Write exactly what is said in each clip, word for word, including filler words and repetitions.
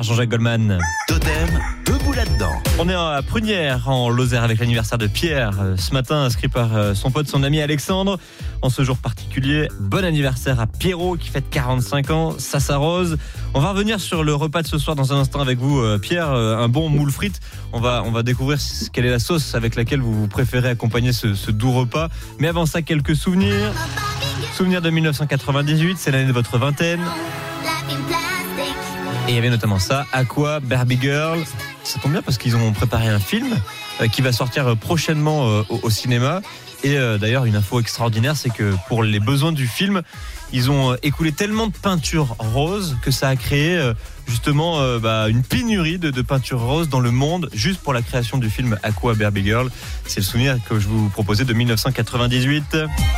par Jean-Jacques Goldman. Totem, debout là-dedans. On est à Prunières, en Lozère, avec l'anniversaire de Pierre. Ce matin, inscrit par son pote, son ami Alexandre. En ce jour particulier, bon anniversaire à Pierrot, qui fête quarante-cinq ans. Ça s'arrose. On va revenir sur le repas de ce soir dans un instant avec vous, Pierre. Un bon moule frites. On va, on va découvrir quelle est la sauce avec laquelle vous préférez accompagner ce, ce doux repas. Mais avant ça, quelques souvenirs. Souvenirs de dix-neuf cent quatre-vingt-dix-huit, c'est l'année de votre vingtaine. Et il y avait notamment ça, Aqua, Barbie Girl. Ça tombe bien parce qu'ils ont préparé un film euh, qui va sortir prochainement euh, au, au cinéma. Et euh, d'ailleurs, une info extraordinaire, c'est que pour les besoins du film, ils ont euh, écoulé tellement de peinture rose que ça a créé euh, justement euh, bah, une pénurie de, de peinture rose dans le monde, juste pour la création du film Aqua, Barbie Girl. C'est le souvenir que je vous proposais de dix-neuf cent quatre-vingt-dix-huit.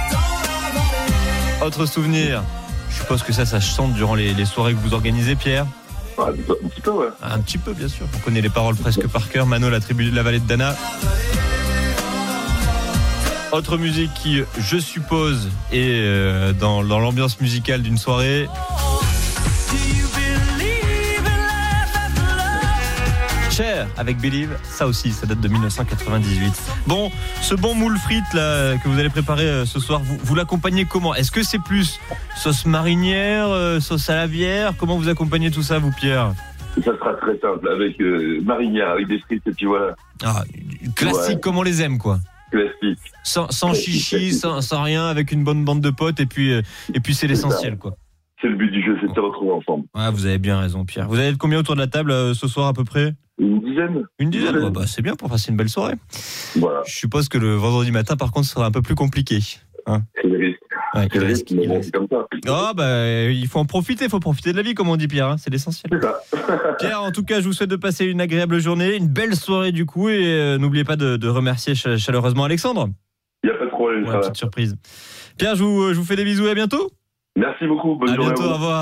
Autre souvenir, je suppose que ça, ça chante durant les, les soirées que vous organisez, Pierre. Ah, un petit peu, ouais. Un petit peu, bien sûr. On connaît les paroles presque par cœur. Mano, la tribu de la vallée de Dana. Autre musique qui, je suppose, est euh, dans, dans l'ambiance musicale d'une soirée. Cher avec Believe, ça aussi, ça date de dix-neuf cent quatre-vingt-dix-huit. Bon, ce bon moule frites là que vous allez préparer euh, ce soir, vous, vous l'accompagnez comment ? Est-ce que c'est plus sauce marinière, euh, sauce à la bière ? Comment vous accompagnez tout ça, vous, Pierre ? Ça sera très simple, avec euh, marinière, avec des frites, et puis voilà. Ah, classique, ouais. Comme on les aime, quoi. Classique. Sans, sans chichi, sans, sans rien, avec une bonne bande de potes, et puis, euh, et puis c'est l'essentiel, quoi. C'est le but du jeu, c'est de se retrouver ensemble. Ouais, vous avez bien raison, Pierre. Vous avez combien autour de la table euh, ce soir, à peu près ? Une dizaine. Une dizaine, ouais, bah, c'est bien pour passer une belle soirée. Voilà. Je suppose que le vendredi matin, par contre, sera un peu plus compliqué. Hein, c'est le risque. Ouais, c'est le risque, mais bon, c'est comme ça. Oh, bah, il faut en profiter, il faut profiter de la vie, comme on dit, Pierre, hein, c'est l'essentiel. C'est ça. Pierre, en tout cas, je vous souhaite de passer une agréable journée, une belle soirée du coup, et euh, n'oubliez pas de, de remercier ch- chaleureusement Alexandre. Il n'y a pas de problème. Ouais, petite surprise. Pierre, je vous, je vous fais des bisous et à bientôt. Merci beaucoup, bonne à journée. À bientôt, au revoir.